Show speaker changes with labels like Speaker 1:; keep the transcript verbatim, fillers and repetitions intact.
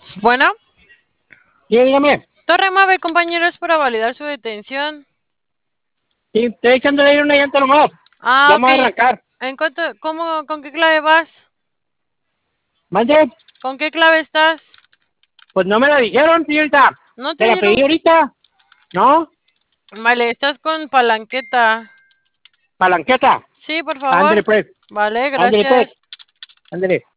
Speaker 1: Bueno,
Speaker 2: Sí, dígame.
Speaker 1: Torre Mave, compañeros, para validar su detención.
Speaker 2: Sí, estoy echándole ahí una llanta nomás.
Speaker 1: Ah, ok.
Speaker 2: Vamos a arrancar.
Speaker 1: ¿En cuánto, cómo, con qué clave vas?
Speaker 2: Mande,
Speaker 1: ¿Con qué clave estás?
Speaker 2: pues no me la dijeron, señorita.
Speaker 1: ¿No
Speaker 2: Te
Speaker 1: te
Speaker 2: la pedí
Speaker 1: dieron?
Speaker 2: ahorita. ¿No?
Speaker 1: Vale, estás con palanqueta.
Speaker 2: Palanqueta.
Speaker 1: Sí, por
Speaker 2: Ándale
Speaker 1: favor.
Speaker 2: pues.
Speaker 1: Vale,
Speaker 2: Ándale pues.
Speaker 1: gracias.
Speaker 2: Ándale.